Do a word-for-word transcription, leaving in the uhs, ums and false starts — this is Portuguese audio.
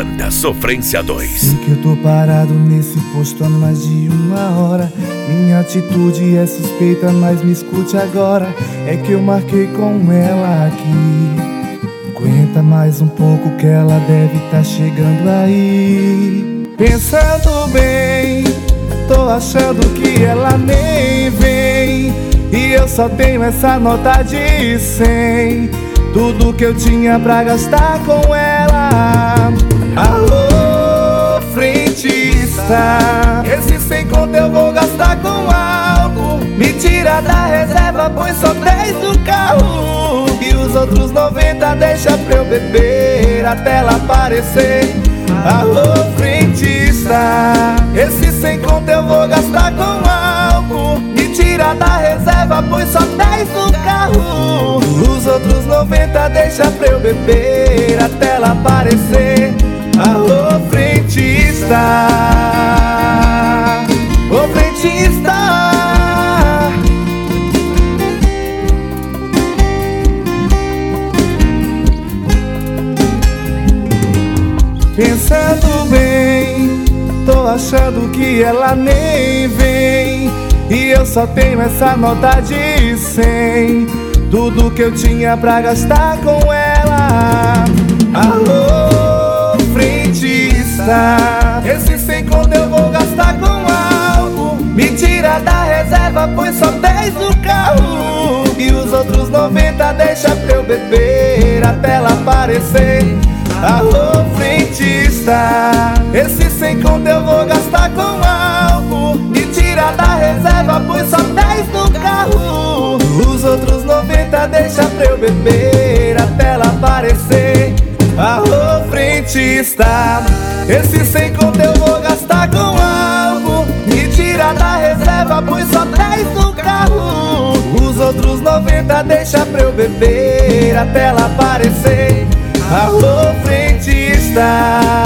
Banda Sofrência dois. Sei que eu tô parado nesse posto há mais de uma hora. Minha atitude é suspeita, mas me escute agora. É que eu marquei com ela aqui. Aguenta mais um pouco que ela deve tá chegando aí. Pensando bem, tô achando que ela nem vem. E eu só tenho essa nota de cem. Tudo que eu tinha pra gastar com ela. Alô, frentista, esse sem conto eu vou gastar com álcool. Me tira da reserva, põe só dez no carro. E os outros noventa deixa pra eu beber até ela aparecer. Alô, frentista, esse sem conto eu vou gastar com álcool. Me tira da reserva, põe só dez no carro. Os outros noventa deixa pra eu beber até ela aparecer. Alô, frentista, ô frentista. Pensando bem, tô achando que ela nem vem. E eu só tenho essa nota de cem. Tudo que eu tinha pra gastar com ela. Alô, frentista, esse sem conto eu vou gastar com álcool. Me tira da reserva, põe só dez no carro. E os outros noventa deixa pra eu beber até ela aparecer. Alô, frentista, esse sem conto eu vou gastar com álcool. Me tira da reserva, põe só dez no carro. Os outros noventa deixa pra eu beber até ela aparecer. Alô, frentista, esse sem conto eu vou gastar com álcool. Me tira da reserva, põe só dez no carro. Os outros noventa deixa pra eu beber até ela aparecer. Alô, frentista.